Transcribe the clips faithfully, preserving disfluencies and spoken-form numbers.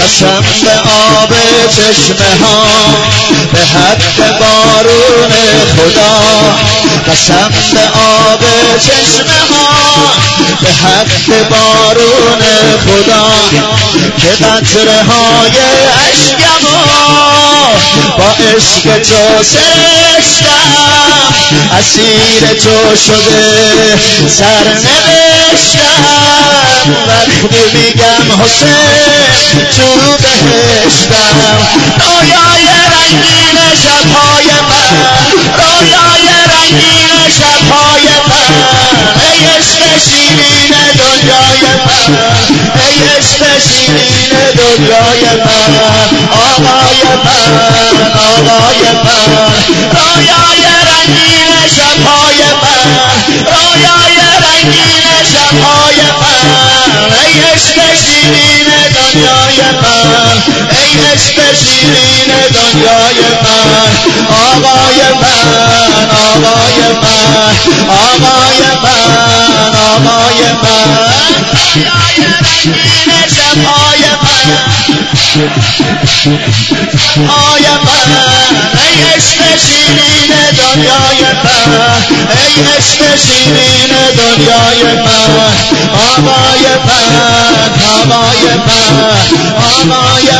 قسم به آب چشمه ها به حق بارون خدا، قسم به آب چشمه ها به حق بارون خدا که قطره های اشکمو با عشق تو سرشتم، اسیر تو شده سرنوشتم. وقتی میگم حسین تو بهشتم، رویای رنگین شبهای من، رویای رنگین شبهای من، ای عشق شیرین دنیای من، ای عشق شیرین دنیای من، آقای من، آقای من، رویای رنگین شبهای من، رویای رنگین شبهای من، ای عشق شیرین دنیای من، ای عشق شیرین دنیای من، آقای من، آقای من، آقای من، آقای من، رویای رنگین شبهای من، آقای من، ای عشق شیرین دنیای من، ای عشق شیرین دنیای من، آقای من، آقای من، آقای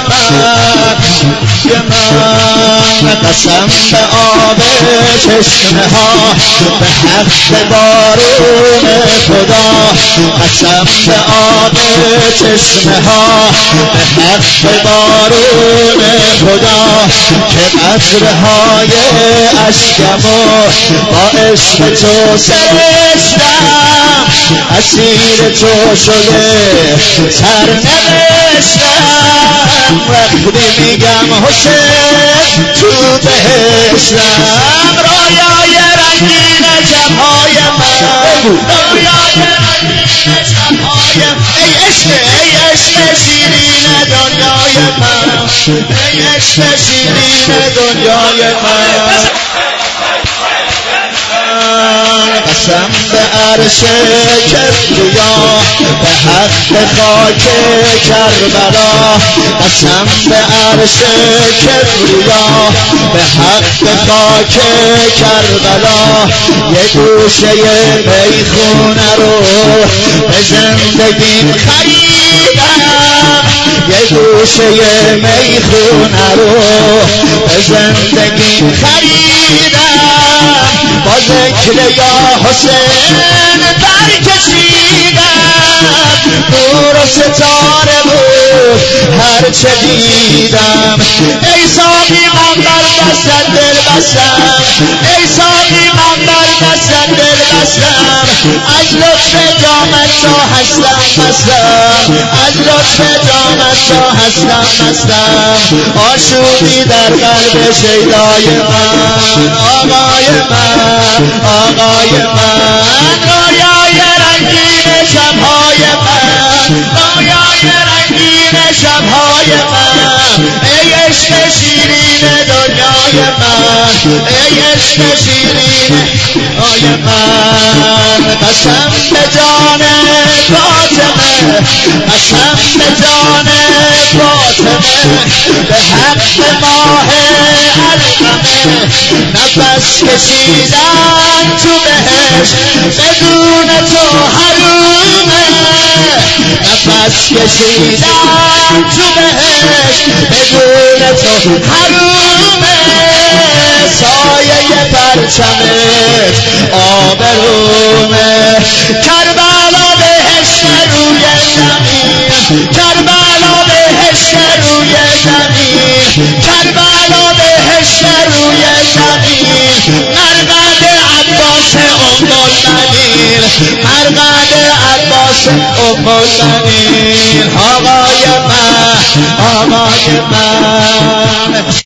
من، قسم به آب چشمه ها به حق بارون خدا، قسم به آب چشمه ها به حق بارون خدا که قطره های اشکمو با عشق تو سرشتم، اسیر تو شده سرنوشتم. وقتی میگم حسین تو بهشتم، رویای رنگین شبهای من، رویای رنگین شبهای من، ای عشق، ای عشق شیرین دنیای من، ای عشق شیرین دنیای من، قسم به عرش کبریا به حق خاک کربلا، قسم به عرش کبریا به حق خاک کربلا، یه گوشه میخونه رو به زندگیم خریدم، یه گوشه میخونه رو به زندگیم خریدم، با ذکر یا حسین برکشیدم، نور و ستاره بود هر چه دیدم، ای ساقی من بر دستت دل بستم، ای ساقی من بر دستت دل بستم، از لطف جامت تو هستم مستم، از لطف جامت تو هستم مستم، آشوبی در قلب شیدای من، آقای من، آقای من، رویای رنگین شبهای من، رویای رنگین شبهای من، ای عشق شیرین دنیای من، ای عشق شیرین دنیای من، قسم به جان فاطمه، قسم به جان فاطمه، به حق ماه علقمه، نفس کشیدن تو بهشت بدون تو حرومه، نفس کشیدن تو بهشت بدون تو حرومه، سایه پرچمت آبرومه، کربلا بهشت روی زمین، کربلا بهشت روی زمین، کربلا بهشت روی زمین، مرقد عباس ام البنین، مرقد عباس ام البنین، آقای من، آقای من.